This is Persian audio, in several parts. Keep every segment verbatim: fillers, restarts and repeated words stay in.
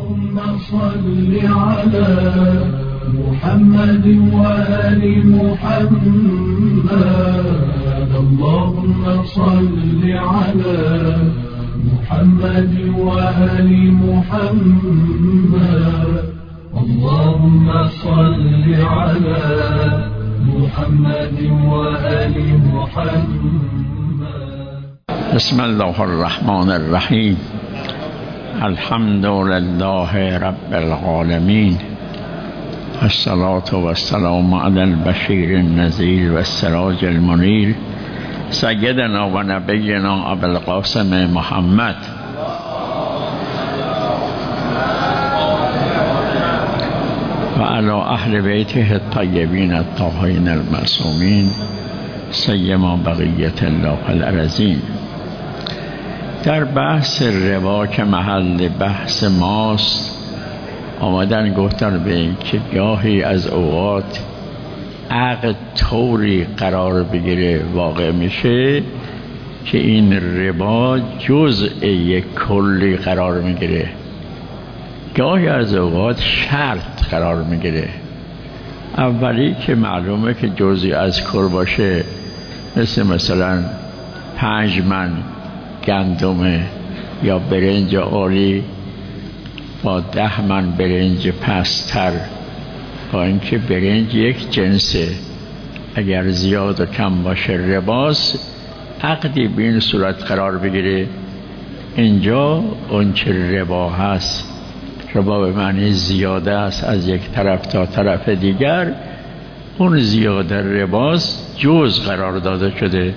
اللهم صل على محمد وآل محمد اللهم صل على محمد وآل محمد اللهم صل على محمد وآل محمد. بسم الله الرحمن الرحیم. الحمد لله رب العالمین. الصلاة والسلام على البشیر النذیر والسراج المنیر سیدنا و نبینا ابو القاسم محمد و علی اهل بیته الطیبین الطاهرین المعصومین سیما بقیت الله الارضین. در بحث ربا که محل بحث ماست آمدن گفتن به این که گاهی از اوقات عقد طوری قرار بگیره واقع میشه که این ربا جزء یک کلی قرار میگیره، گاهی از اوقات شرط قرار میگیره. اولی که معلومه که جزئی از کل باشه، مثل مثلا پنج من گندم یا برنج عالی با ده من برنج پستر، با اینکه برنج یک جنسه، اگر زیاد و کم باشه رباست. عقدی به این صورت قرار بگیره. اینجا اون چه ربا هست، ربا به معنی زیاده است از یک طرف تا طرف دیگر، اون زیاده رباست، جز قرار داده شده.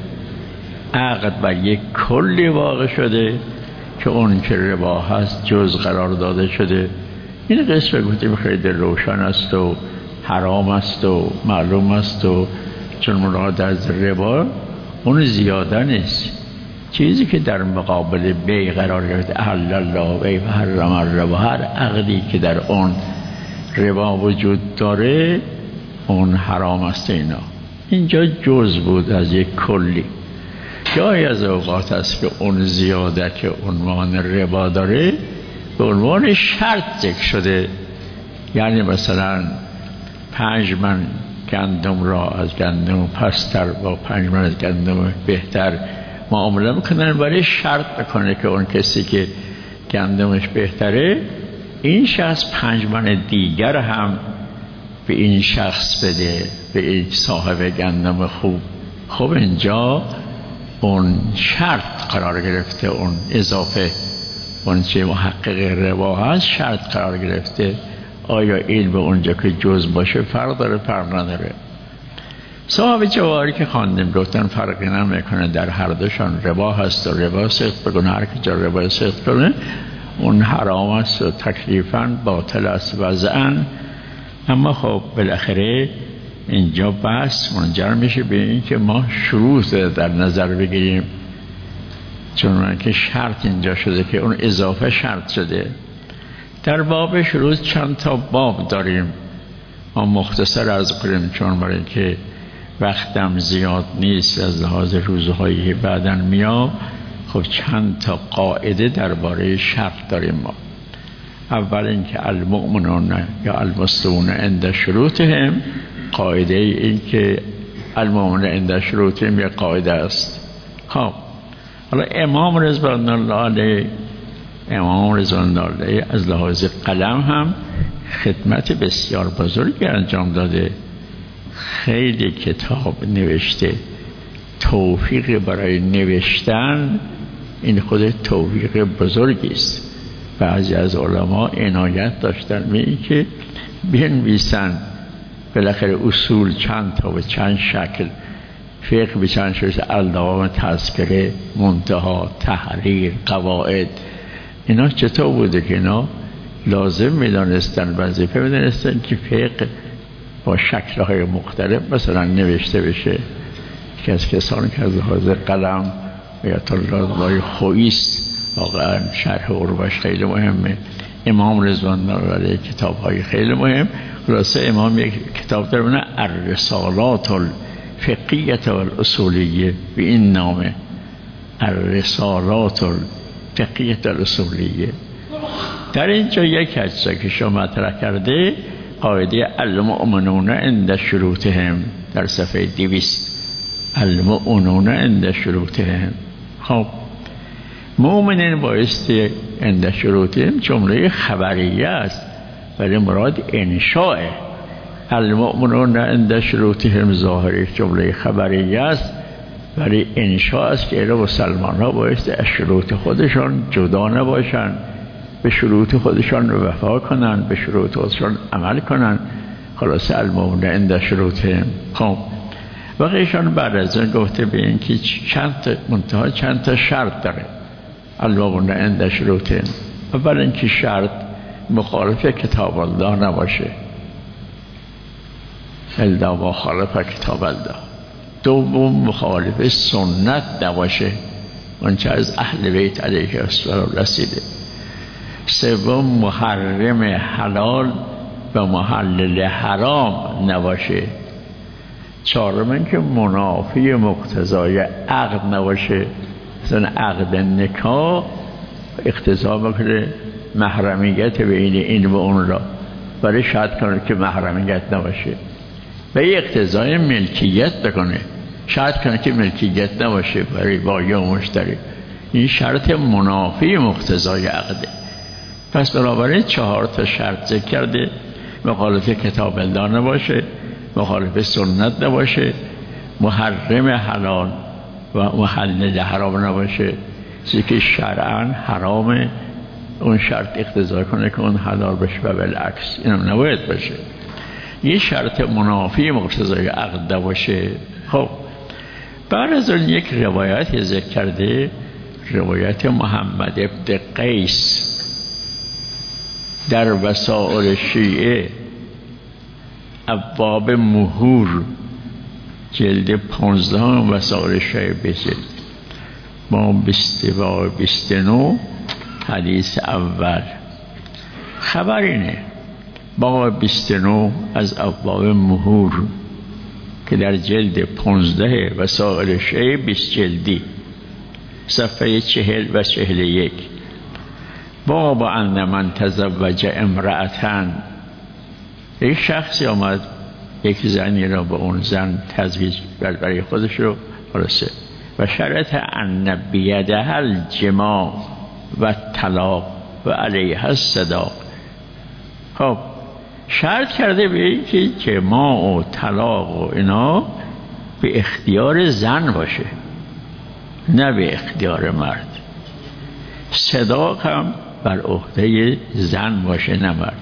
عقد بر یک کلی واقع شده که اون که ربا هست جز قرار داده شده. این قصه گفتیم خیلی روشن است و حرام است و معلوم است، و چون مراد از ربا اون زیاده نیست. چیزی که در مقابل بی قرار گرفته، احل الله بی و حرم الربا، هر عقدی که در اون ربا وجود داره اون حرام است. اینا اینجا جز بود از یک کلی. جایی از اوقات است که اون زیاده که عنوان ربا داره به عنوان شرط ذکر شده. یعنی مثلا پنج من گندم را از گندم پستر با پنج من از گندم بهتر معامله میکنن، برای شرط بکنه که اون کسی که گندمش بهتره این شخص پنج من دیگر هم به این شخص بده، به این صاحب گندم خوب. خب اینجا اون شرط قرار گرفته، اون اضافه، اون چه محقق ربا هست شرط قرار گرفته. آیا این به اونجا که جز باشه فرق داره؟ فرق نداره. صاحب جواهری که خواندیم گفتن فرقی نمیکنه، در هر دوشان ربا هست و ربا صدق بکنه. هر که جا ربا صدق کنه اون حرام است و تکلیفاً باطل است وضعاً. اما خب بالاخره اینجا بحث منجر میشه به این که ما شروط در نظر بگیریم، چون که شرط اینجا شده که اون اضافه شرط شده. در باب شروط چند تا باب داریم، ما مختصر از کنیم چون برای که وقتم زیاد نیست از لحاظ روزهایی بعدن میام. خب چند تا قاعده درباره شرط داریم ما. اول اینکه المؤمنون یا المسلمون عند شروطهم، قاعده این که المؤمنون عند شروطهم یک قاعده است. خب حالا امام رضوان الله علیه امام رضوان الله علیه از لحاظ قلم هم خدمت بسیار بزرگی انجام داده، خیلی کتاب نوشته. توفیق برای نوشتن این خود توفیق بزرگی است. بعضی از علما عنایت داشتن به این که بنویسن بالاخره اصول چند تا و چند شکل، فقه به چند شکل، علامه، تذکره، منتها، تحریر، قواعد. اینا چطور بوده که اینا لازم میدانستن، وظیفه میدانستن که فقه با شکل‌های مختلف مثلا نوشته بشه. که از کسانی که از لحاظ قلم بیت الله خویی است، واقعا شرح عروبش خیلی مهمه. امام رضوان الله علیه کتاب‌های خیلی مهم. خلاصه امام یک کتاب داره بنام الرسالات الفقهیه والاصولیه، به این نامه الرسالات الفقهیه والاصولیه. در اینجا یک حدیثی که شما مطرح کرده، قاعده المؤمنون عند شروطهم در صفحه دویست، المؤمنون عند شروطهم. خب مؤمنین بایستی عند شروطهم جمله خبریه است، ولی مراد انشاء. المؤمنون عند شروطهم ظاهری جمله خبریه است، ولی انشاء است که مسلمان ها بایستی از شروط خودشان جدا نباشن، به شروط خودشان وفا کنن، به شروط خودشان عمل کنن. خلاص المؤمنون عند شروطهم. خب واقعیشان بعد از این گفته به این که چند تا منتها چند تا شرط داره المؤمنون عند شروطهم. اول اینکه شرط مخالف کتاب الله نباشه، الا مخالف کتاب الله. دوم مخالف سنت نباشه، اونچه از اهل بیت علیه السلام رسیده. سوم محرم حلال و محلل حرام نباشه. چهارم اینکه منافی مقتضای عقد نباشه، مثلا عقد نکاح اقتضا میکنه محرمیت بین این و اون را، برای شرط کنه که محرمیت نباشه. و یک اقتضای ملکیت بکنه، شرط کنه که ملکیت نباشه برای بایی و مشتری. این شرط منافی مقتضای عقده. پس بنابراین چهار تا شرط ذکر کرده: مخالف کتاب الله نباشه، مخالف سنت نباشه، محرم حلال و محلل حرام نباشه. چیزی که شرعاً حرامه اون شرط اقتضا کنه که اون حلال بشه و بالعکس اینم نباید باشه. یه شرط منافی مقتضای عقد نباشه. خب بعد از اون یک روایت ذکر کرده، روایت محمد ابن قیس در وسائل شیعه ابواب مهور جلد پانزدهم وسائل شیعه بزد با بیست و بیست و نه حدیث اول. خبر اینه با بیست و نه از ابواب مهور که در جلد پانزده وسائل شیعه بیست جلدی صفحه چهل و چهل یک، باب ان من تزوج امرأتن، یک شخصی آمد یک زنی را به اون زن تزویج برای خودش رو خلاصه و شرط ان بیده الجماع و طلاق و علیها الصداق. خب شرط کرده به این که جماع و طلاق و اینا به اختیار زن باشه، نه به اختیار مرد. صداق هم بر عهده زن باشه نه مرد.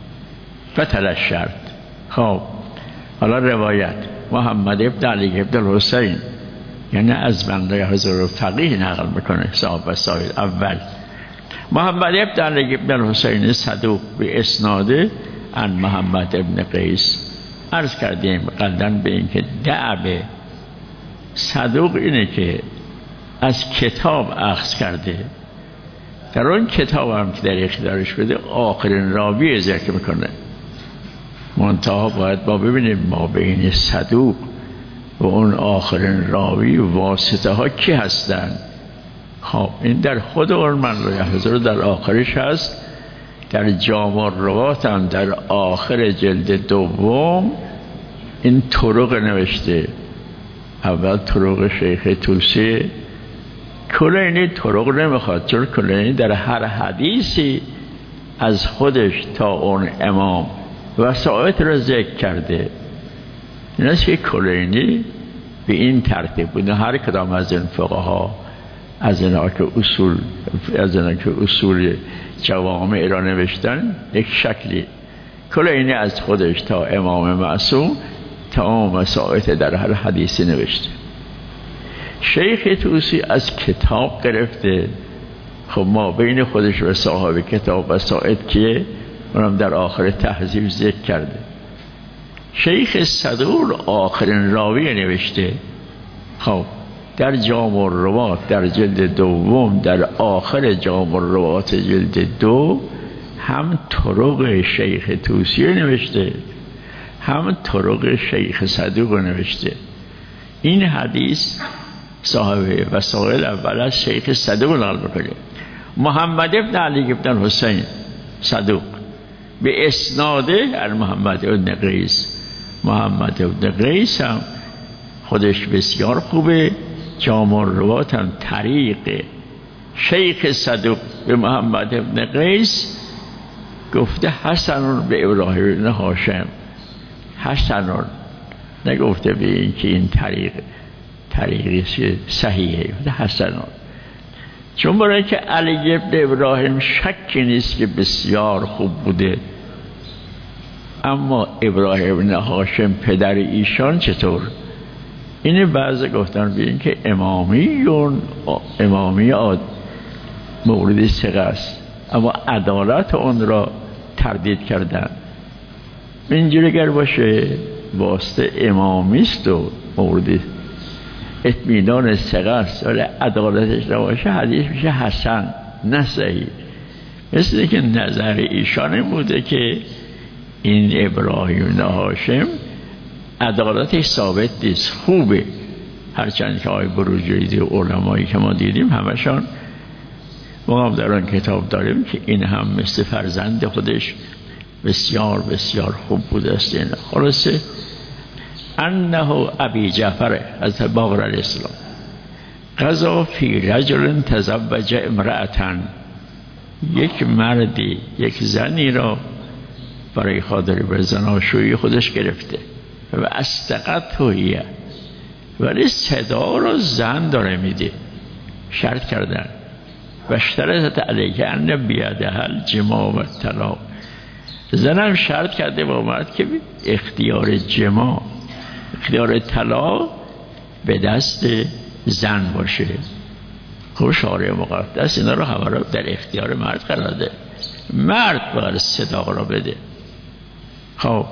بطل شرط. خب حالا روایت محمد ابن علی ابن الحسین، یعنی از بنده حضور فقیه نقل میکنه صاحب وسائل. اول محمد ابن علی ابن الحسین صدوق به اسناده عن محمد ابن قیس. عرض کردیم قلدن به این که دعبه صدوق اینه که از کتاب اخذ کرده، در اون کتاب هم که در اختیارش بده آخرین راوی ذکر میکنه. منتها باید با ببینیم ما بین صدوق و اون آخرین راوی واسطه ها کی هستن. خب این در خود اون منبع حضور در آخرش هست. در جامع الروات هم در آخر جلد دوم این طرق نوشته. اول طرق شیخ طوسی، کلینی طرق نمیخواد، چون کلینی در هر حدیثی از خودش تا اون امام وسائط را ذکر کرده. این است که کلینی به این ترتیب بود. هر کدام از این فقها از اینا که اصول از اینا که اصول جوامع را نوشتن یک شکلی، کلینی از خودش تا امام معصوم تمام وسائط در هر حدیثی نوشته. شیخ طوسی از کتاب گرفته. خب ما بین خودش و صاحب کتاب وسائط که اونم در آخر تهذیب ذکر کرده. شیخ صدوق آخرین راوی نوشته. خب در جامع الروات در جلد دوم در آخر جامع الروات جلد دو هم طرق شیخ طوسی نوشته، هم طرق شیخ صدوق نوشته. این حدیث صاحب وسائل اول از شیخ صدوق نقل میکنه. محمد ابن علی ابن الحسین صدوق به اسناده از محمد بن قیس. محمد بن قیس هم خودش بسیار خوبه، جامع الروات هم طریق شیخ صدوق به محمد بن قیس گفته حسن به ابراهیم بن هاشم، حسن نگفته به این که این طریق طریقی صحیحه، حسن. چون برای که علی ابن ابراهیم شکی نیست که بسیار خوب بوده، اما ابراهیم بن هاشم پدر ایشان چطور؟ این بعضی گفتن به این که امامیون امامی مورد ثقه است، اما عدالت اون را تردید کردن. اینجوری اگر باشه واسطه امامیست و مورد اطمینان ثقه است، ولی عدالتش نباشه حدیث میشه حسن نه صحیح. مثل که نظر ایشان این بوده که این ابراهیم بن هاشم عدالتش ثابت نیست، خوبه، هرچند که آقای بروجردی و علمایی که ما دیدیم همشان ما هم در آن کتاب داریم که این هم مثل فرزند خودش بسیار بسیار خوب بوده است. این خلاصه انه ابی جعفر از باقر علیه السلام قضا فی رجل تزوج امرأة، یک مردی یک زنی را برای خاطر به زناشویی خودش گرفته و استقط هیه، ولی صدا را زن داره میده، شرط کردن و اشترطت علیه ان بیدها الجماع و طلاق. زنم شرط کرده با مرد که اختیار جماع اختیار طلاق به دست زن باشه. خب شارع مقدس اینا رو همه رو در اختیار مرد قرار ده، مرد باید صدا را بده. خب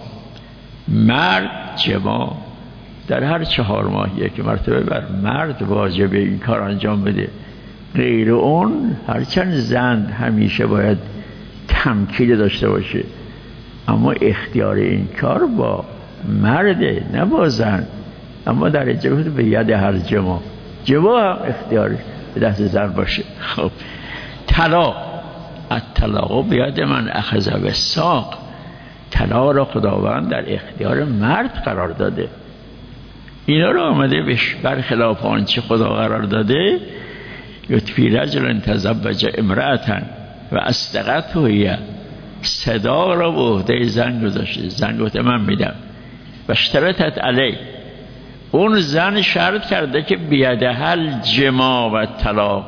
مرد جماع در هر چهار ماه یک مرتبه بر مرد واجبه این کار انجام بده، غیر اون هرچند زن همیشه باید تمکین داشته باشه، اما اختیار این کار با مرده نه با زن. اما در اینجا به ید هر جماع جماع هم اختیار به دست زن باشه. خب طلاق، الطلاق بید من اخذ بالساق، طلاق را خداوند در اختیار مرد قرار داده. اینا رو آمده برخلاف آنچه خدا قرار داده، یطفی رجل تزوج امرأة و استقط هیه، صدا را به عهده زن گذاشته، زن گفته من میدم و اشترطت علی، اون زن شرط کرده که بیدها الجماع و طلاق.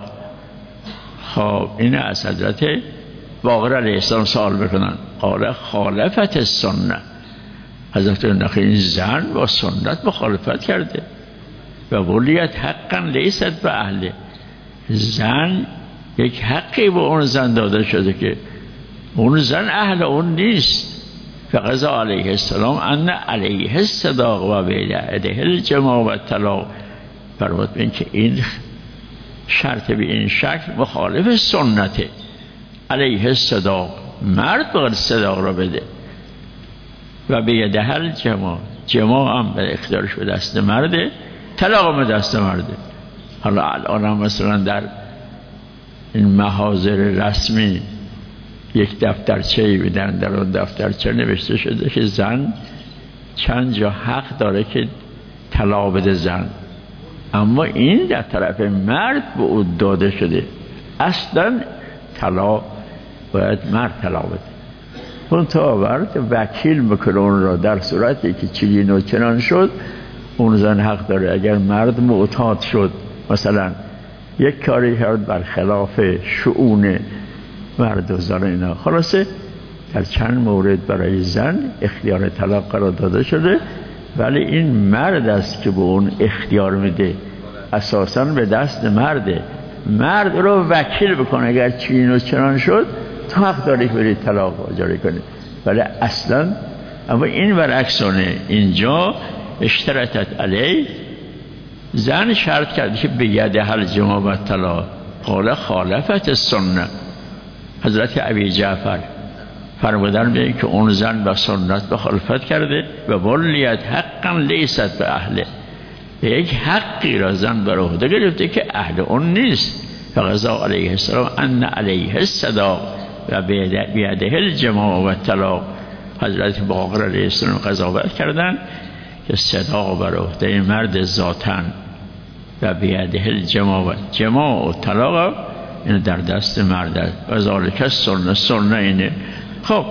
خب این از حضرت باقر علیه السلام سوال بکنن، قال خالفت السنه، حضرت نخی این زن با سنت مخالفت کرده و ولیت حقا لیست به اهله، زن یک حقی به اون زن داده شده که اون زن اهل اون نیست. فقضا علیه السلام ان علیه الصداق و بیده الجماع و طلاق، فرمود بین که این شرط به این شکل مخالف سنته. علیه الصداق، مرد باید صداق را بده و بیده الجماع، جماع هم به اختیارش به دست مرده، طلاق هم به دست مرده. حالا الان هم مثلا در این محاضر رسمی یک دفترچه‌ای بدن، در اون دفترچه نوشته شده که زن چند جا حق داره که طلاق بده زن، اما این در طرف مرد به او داده شده، اصلا طلاق باید مرد طلاق بده. اون تا آورد وکیل میکنه اون را، در صورتی که چنین و چنان شد اون زن حق داره. اگر مرد معتاد شد مثلا یک کاری کرد برخلاف شؤون مرد و زن اینا، خلاصه در چند مورد برای زن اختیار طلاق قرار داده شده، ولی این مرد است که به اون اختیار میده، اساساً به دست مرده. مرد رو وکیل بکنه اگر چنین و چنان شد تو حق داری که برید طلاق جاری کنی، ولی اصلا اما این برعکسانه. اینجا اشترطت علی، زن شرط کرده که به یده الجماع و طلاق، قال خالفت السنه. حضرت ابی جعفر فرمودن به که اون زن با سنت مخالفت کرده و ولیت حقا لیست به اهله، یک حقی را زن بر عهده گرفته که اهل اون نیست. فقضا علیه السلام ان علیه الصداق و بیده الجماع و طلاق. حضرت باقر علیه السلام قضاوت کردند که صداق بر عهده مرد ذاتن و بیده الجماع و جماع و طلاق این در دست مرد است. و ذالک سنه سنه اینه. خب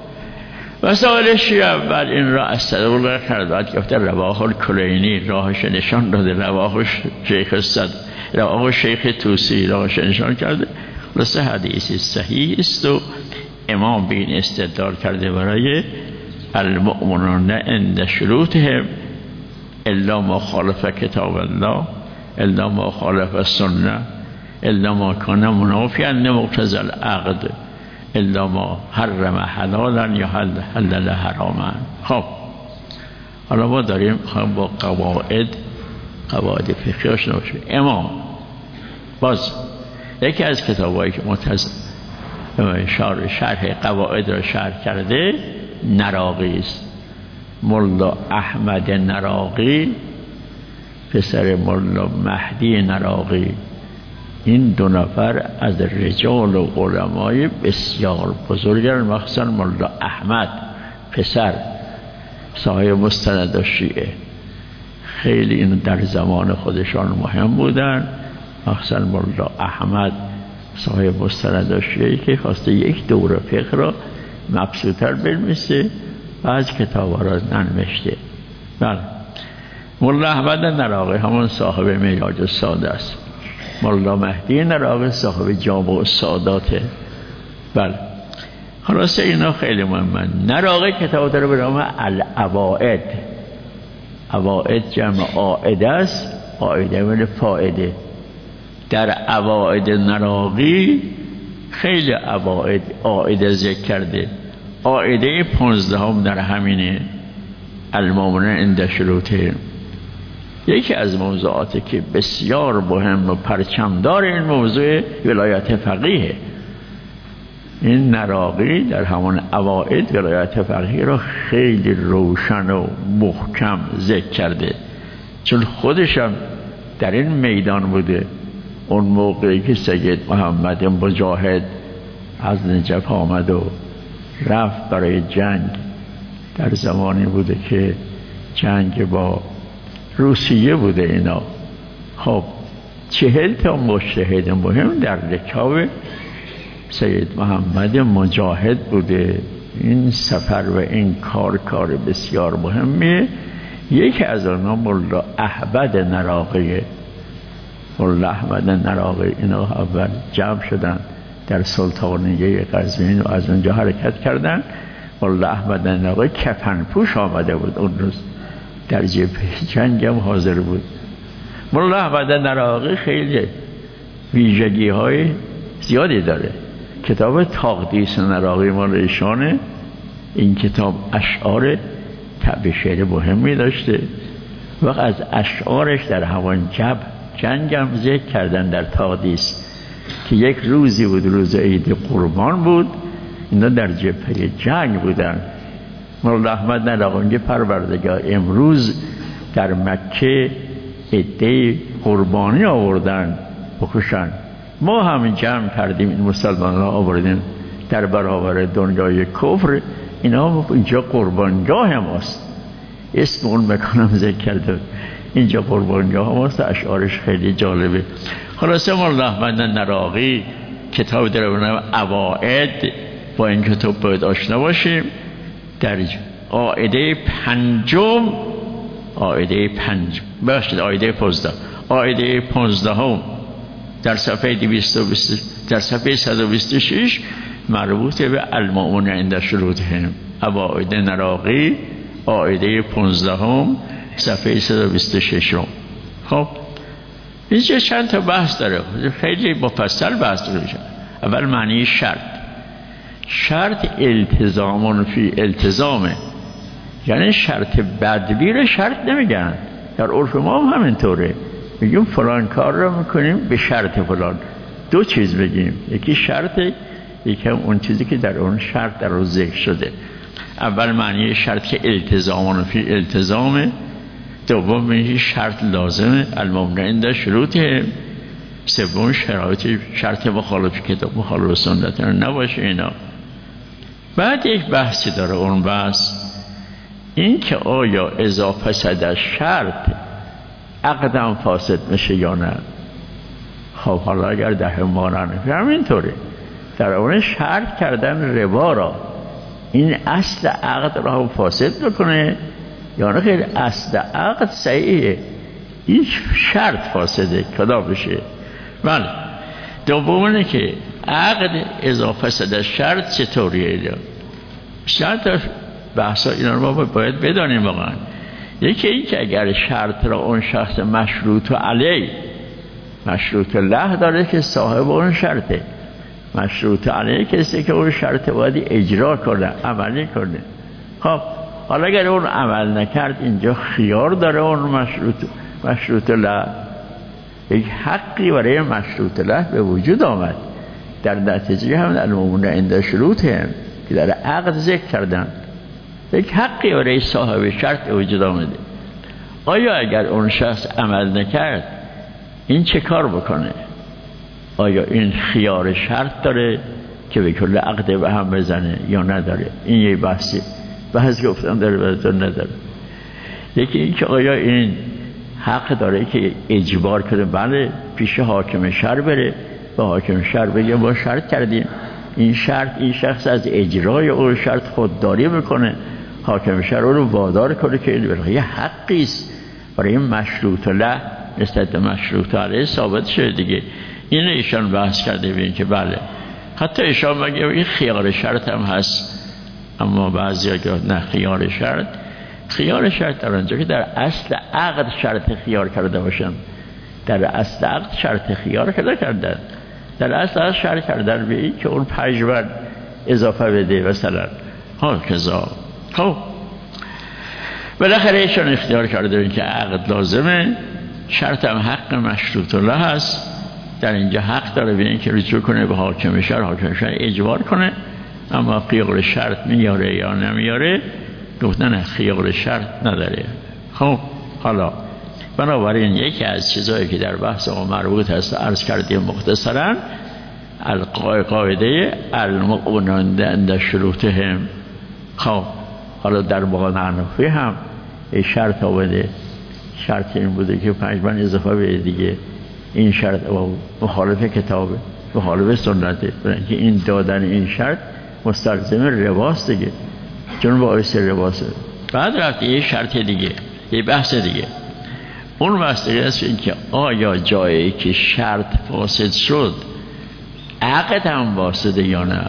مسائل شیعه اول این را استدلال کرد، بعد گفته رواه الکلینی راهش نشان داده، رواه شیخ صد رواه شیخ توسی راهش نشان کرده. رسه حدیثی صحیح است و امام بین استدلال کرده برای المؤمنون عند شروطهم الا ما خالف کتاب الله الا ما خالف سنه الا ما کان منافیا لمقتضی العقد الا ما حرم حلالا یا حلل حراما. خب حالا ما داریم با قواعد قواعد فقهی آشنا بشیم. امام باز یکی از کتابایی که متز شرح شرح قواعد را شرح کرده نراقی است. ملا احمد نراقی پسر ملا مهدی نراقی، این دو نفر از رجال و علمای بسیار بزرگن، مخصوصا ملا احمد پسر صاحب مستند شیعه، خیلی این در زمان خودشان مهم بودن، مخصوصا ملا احمد صاحب مستند شیعه که خواسته یک دوره فقه را مبسوط‌تر بنویسه و از کتاب را ننوشته. بله ملا احمد نراقی همون صاحب معراج الساده است. ملا مهدی نراقی صاحب جامع الساداته. بله خلاصه اینا خیلی مهمه. نراقی کتاب داره به نام العوائد. عوائد جمع عائده است، عائده من فائده. در عوائد نراقی خیلی عوائد عائده ذکر کرده. عائده پانزدهم در همینه المؤمنون عند شروطهم. یکی از موضوعاتی که بسیار مهم و پرچمدار این موضوع ولایت فقیه. این نراقی در همان عوائد ولایت فقیه را خیلی روشن و محکم ذکر کرده، چون خودشم در این میدان بوده. اون موقعی که سید محمد مجاهد از نجف آمد و رفت برای جنگ، در زمانی بوده که جنگ با روسیه بوده اینا. خب چهل تا مجتهد مهم در رکاب سید محمد مجاهد بوده. این سفر و این کار کار بسیار مهمیه. یکی از آنها ملا احمد نراقیه. ملا احمد نراقی اینا اول جمع شدن در سلطانیه قزوین و از اونجا حرکت کردن. ملا احمد نراقی کفن پوش آمده بود اون روز، در جبهه جنگ هم حاضر بود. ملا احمد نراقی خیلی ویژگی های زیادی داره. کتاب تقدیس نراقی مال ایشانه. این کتاب اشعار طبع شعر مهمی داشته و از اشعارش در همان جب جنگ هم ذکر کردن در تقدیس که یک روزی بود، روز عید قربان بود، اینا در جبهه جنگ بودن. مولا احمد نراقی پروردگار امروز در مکه عده قربانی آوردن بکشن، ما همین جمع کردیم این مسلمان ها آوردیم در برابر دنیای کفر، اینا اینجا قربانگاه ماست. اسم اون مکانم ذکر کرده، اینجا قربانگاه ماست. اشعارش خیلی جالبه. خلاصه مولا احمد نراقی کتاب داره به نام عوائد. با این کتاب باید آشنا باشیم. در قاعده پنجم قاعده پنج باشید قاعده پانزده قاعده پانزده هم در صفحه دویست و بیست در صفحه صد و بیست و شش مربوط به المؤمنون عند شروطهم. عوائد نراقی قاعده پانزده هم صفحه صد و بیست و شش. خب اینجا چند تا بحث داره، خیلی مفصل بحث داره. اول معنی شرط. شرط التزامون فی التزامه، یعنی شرط بدبی رو شرط نمیگن. در عرف ما هم همینطوره، میگیم فلان کار رو میکنیم به شرط فلان. دو چیز بگیم، یکی شرطه، یکی هم اون چیزی که در اون شرط در رو ذکر شده. اول معنی شرط که التزامون فی التزامه، دوم معنی شرط لازمه المؤمنون عند شروطهم. سوم شرایط شرط مخالف کتاب مخالف سنت نباشه اینا. بعد یک بحثی داره، اون بحث این که آیا اذا فسد الشرط عقدم فاسد میشه یا نه. خب حالا اگر در همانه همینطوره در اون شرط کردن ربا را این اصل عقد را فاسد بکنه یا نه خیر اصل عقد صحیحه، این شرط فاسده کدا بشه. بله. دوم اینه که عقد اضافه شده شرط چطوریه؟ شرط بحثا اینا رو ما باید بدانیم واقعا. یکی این که اگر شرط را اون شخص مشروط علیه مشروط له داره که صاحب اون شرطه، مشروط علیه کسی که اون شرط باید اجرا کنه عملی کنه. خب حالا اگر اون عمل نکرد اینجا خیار داره اون مشروط مشروط له، یک حقی برای مشروط له به وجود آمد. در نتیجه هم المؤمنون عند شروطهم که در عقد ذکر کردن یک حقی برای صاحب شرط به وجود آمده. آیا اگر اون شخص عمل نکرد این چه کار بکنه؟ آیا این خیار شرط داره که به کل عقد به هم بزنه یا نداره؟ این یه بحثی. بحث گفتم داره و نداره. یکی این که آیا این حق داره که اجبار کنه بله پیش حاکم شهر بره و حاکم شهر بگه ما شرط کردیم این شرط این شخص از اجرای اون شرط خودداری میکنه، حاکم شهر رو وادار کنه که این برای یه حقی است برای این مشروط له نسبت مشروط علیه ثابت شده دیگه. این ایشان بحث کرده ببین که بله حتی ایشان مگه این خیار شرط هم هست، اما بعضی ها نه خیار شرط خیار شرط در آنجا که در اصل عقد شرط خیار کرده باشن، در اصل عقد شرط خیار کرده کردن در اصل عقد شرط کردن به این که اون پنجبر اضافه بده مثلا ها کذا. خب بالاخره ایشان اختیار کرده این که عقد لازمه، شرط هم حق مشروط له هست، در اینجا حق داره به این که رجوع کنه به حاکم شهر، حاکم شهر اجبار کنه. اما خیار شرط میاره یا نمیاره گفتن خیار شرط نداره. خب حالا بنابراین یکی از چیزایی که در بحث ما مربوط هست عرض کردیم مختصرا القاعده المؤمنون عند شروطهم. خب حالا در واقع حنفی هم این شرط آورده، شرط این بوده که پنج من اضافه به دیگه این شرط مخالف کتابه مخالف سنته، که این دادن این شرط مستلزم رواست دیگه چون باعث رواسه. بعد رفت یه شرط دیگه یه بحث دیگه، اون بحث دیگه است این که آیا جایی که شرط فاسد شد عقد هم فاسده یا نه.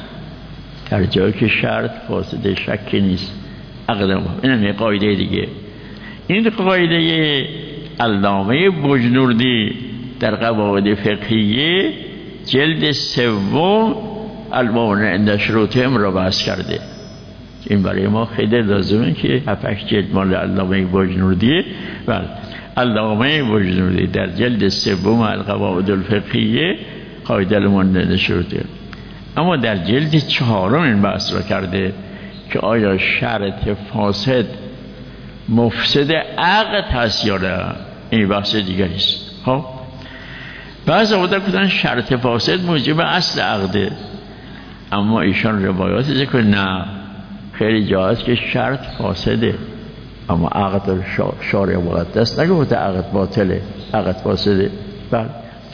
در جایی که شرط فاسده شکی نیست عقد هم. این یه قاعده دیگه. این قاعده علامه بجنوردی در قواعد فقهیه جلد سوم المؤمنون عند شروطهم را بحث کرده. این برای ما خیلی لازمه که هفتش جلد مال علامه بجنوردی و علامه بجنوردی در جلد سوم القواعد الفقهیه قاعده المؤمنون عند شروطهم. اما در جلد چهارم این بحث را کرده که آیا شرط فاسد مفسد عقد هست یا نه. این بحث دیگری است. خب بعضی وقتا گفتن شرط فاسد موجب اصل عقده، اما ایشان روایات ذکر نه خیلی جا هست که شرط فاسده اما عقد شارع مقدس نگفته عقد باطله عقد فاسده. بله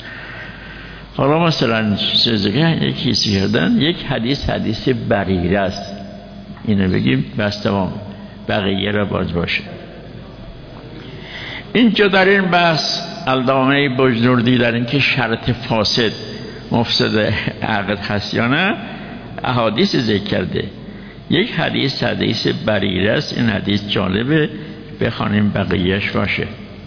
حالا مثلا سزگه یکی سیردن یک حدیث حدیث بریره است، اینو بگیم بس تمام بقیه را باز باشه. اینجا در این بحث علامه بجنوردی در این که شرط فاسد مفسد عقد هست یا نه احادیث ذکر کرده. یک حدیث حدیث بریره است، این حدیث جالبه بخوانیم بقیهش باشه.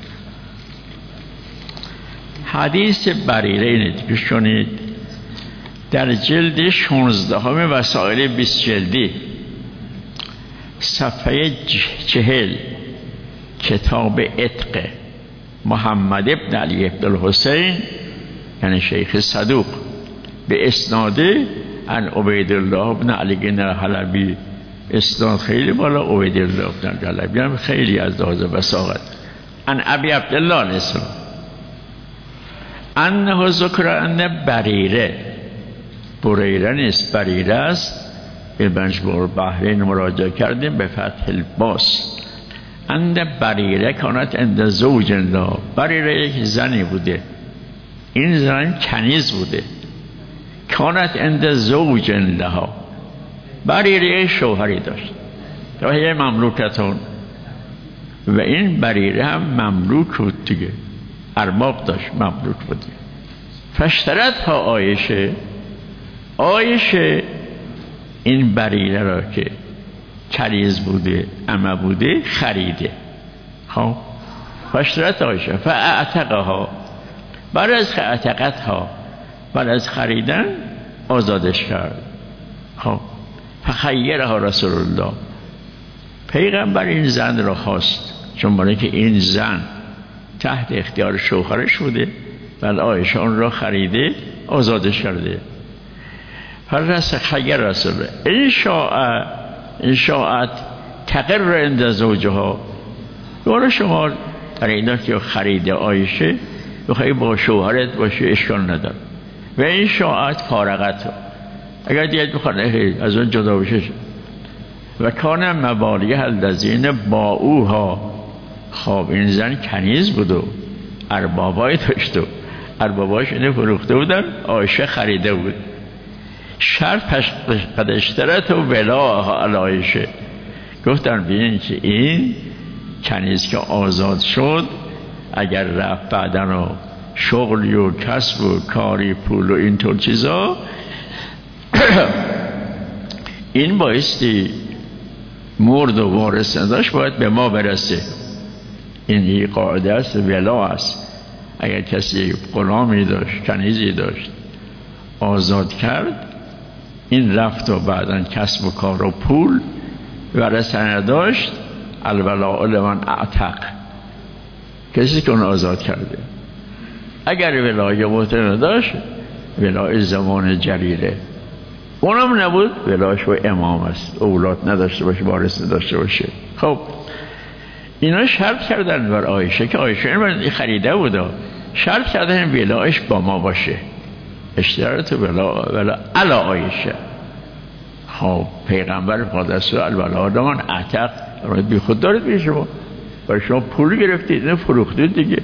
حدیث بریره اینه پیش کنید در جلد شانزده همه وسائل بیست جلدی صفحه چهل کتاب عتق محمد ابن علی ابن الحسین یعنی شیخ صدوق به اسناده عن عبیدالله ابن علی بن الحلبی. اسناد خیلی بالا، عبیدالله ابن الحلبی هم خیلی از لحاظ وثاقت. عن ابی عبدالله الاسلام انه ذکر ان بریره، بریره نیست بریره است. به مجموع بحرین مراجعه کردیم به فتح الباس. ان بریره کانت عند زوج الله، بریره یک زنی بوده، این زن کنیز بوده. کانت عند زوج الله، بریره شوهری داشت تا یه مملوکتون، و این بریره هم مملوک بود دیگه، ارباب داشت، مملوک بوده. فاشترت ها عایشه، عایشه این بریره را که کنیز بوده، امه بوده، خریده. خب فاشترت عایشه فاعتقها، بعد از اعتقتها، بعد از خریدن آزادش کرد. خب فخیرها رسول الله، پیغمبر این زن را خواست، چون برای که این زن تحت اختیار شوهرش بوده، ولی عایشه اون را خریده آزادش کرده. فرس خیر رسول الله این شاء این شاءت تقر عند زوجها، دوباره شما در اینا که خریده عایشه بخوایی با شوهرت باشه اشکال نداره. و این شاعت فارغت، اگر دیگه بخواد از اون جدا بشه. و کان مبالیه الذین باعوها، خب این زن کنیز بود و اربابای داشت و ارباباش اینه فروخته بودن، عایشه خریده بود. شرط قد اشترت و ولاها علی عایشه، گفتن ببین که این کنیز که آزاد شد اگر رفت بعدن و شغلی و کسب و کاری پول و اینطور چیزا این بایستی مرد و وارث نداشت، باید به ما برسه. این یه قاعده است، ولا است. اگر کسی غلامی داشت، کنیزی داشت، آزاد کرد، این رفت و بعدن کسب و کار و پول ورثه نداشت، الولاء لمن اعتق، کسی که اون آزاد کرده. اگر ولای موت نداشت، ولای زمان جلیله، اونم نبود، ولایش و امام است، اولاد نداشته باشه، وارث نداشته باشه. خب اینا شرط کردن بر عایشه که عایشه این خریده بوده، شرط کردن ولایش با ما باشه، اشترات ولا ولا علی عایشه. خب پیغمبر قدس الولا لمن اعتق، بی خود دارید بی شما، برای شما پول گرفتید، نه فروختید دیگه.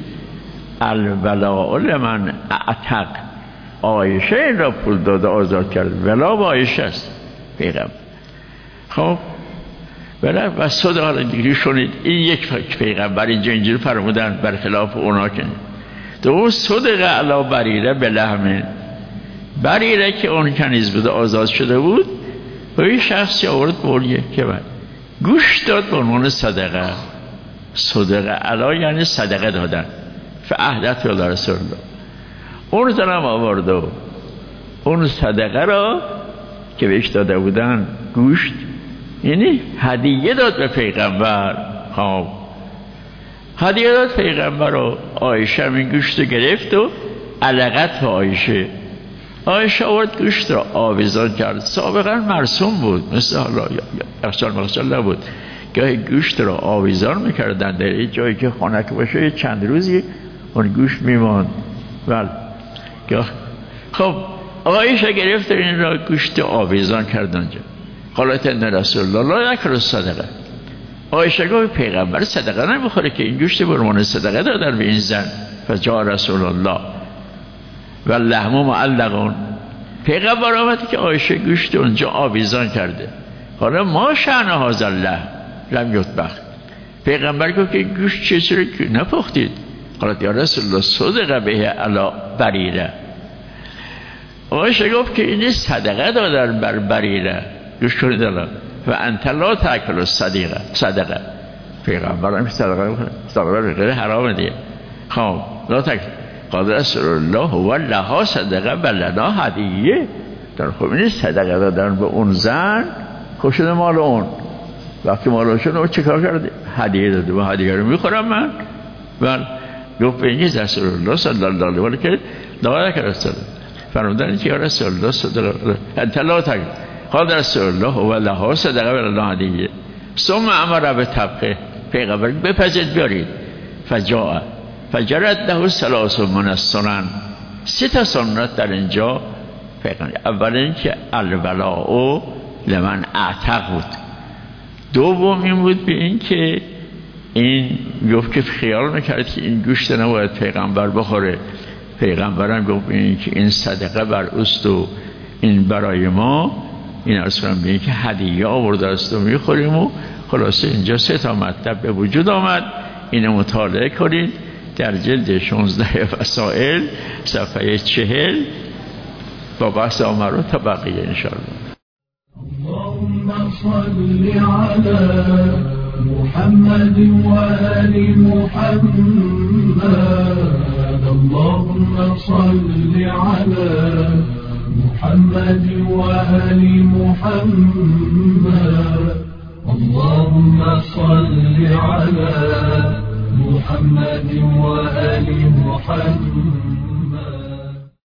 الولا لمن اعتق، عایشه این را پول داده آزاد کرد، ولا با عایشه است پیغمبر. خب ولا و صد حالا دیگری شونید این یک پیغمبر اینجا اینجوری فرمودن برخلاف اونا که تو اون صدق علا بریره به لحمه، بریره که اون کنیز بوده آزاد شده بود و این شخصی آورد بولیه که من گوش داد به عنوان صدقه. صدقه علا یعنی صدقه دادن، فعهدت الله رسول الله، اون زنم آورد و اون صدقه را که بهش داده بودن گوشت، یعنی هدیه داد به پیغمبر. خب هدیه داد پیغمبر و عایشه این گوشت رو گرفت و علقت به عایشه، عایشه آورد گوشت را آویزان کرد. سابقا مرسوم بود، مثل حالا احسان مقصال نبود، گاهی گوشت را آویزان میکردن در این جایی که خنک باشه، چند روزی اون گوشت میماند. بله خب عایشه گرفت این را گوشت آویزان کرد اونجا. قالت ان رسول الله لا یکر صدقه، عایشه گفت پیغمبر صدقه نمیخوره که این گوشت برمان صدقه دادن به این زن. فجاء رسول الله و اللحم معلقون، پیغمبر آمد که عایشه گوشت اونجا آویزان کرده. حالا ما شأن هذا الله لم یطبخ، پیغمبر گفت که گوشت چیزی که نپختید. قالت یا رسول الله صدقه به علی بریره، عایشه گفت که این صدقه دادن بر بریره، گوش کنید الان. و انت لا تاکل صدقه، صدقه پیغمبر هم صدقه صدقه غیر حرام دیگه. خب لا تاکل. قال رسول الله هو لها صدقه و لنا هدیه، در خب این صدقه دادن به اون زن خوشد مال اون، وقتی مال شد اون چیکار کرده؟ هدیه داده و هدیه رو میخورم من. بله گفت به این رسول الله صلی الله علیه و آله لا تاکل صدقه، فرمودن که یا رسول الله صدقه انت لا تاکل. قال رسول الله هو لها صدقه و لنا هدیه ثم امر به طبخه، پیغمبر بپزید بیارید. فجاء فجرد له ثلاث من السنن، سه تا سنت در اینجا پیغمبر. اول اینکه الولاء لمن اعتق بود. دوم این بود به این که این گفت که خیال میکرد که این گوشت نباید پیغمبر بخوره. پیغمبرم گفت این که این صدقه بر اوست و این برای ما، این اصلا به این که هدیه آورده است و میخوریم. و خلاصه اینجا سه تا مطلب به وجود آمد. اینو مطالعه کنید در جلد شانزده وسائل صفحه چهل با بحث آمر تا بقیه انشاءالله. اللهم صل على محمد وآل محمد. اللهم صل على محمد وآل محمد. اللهم صل على محمد وآل محمد.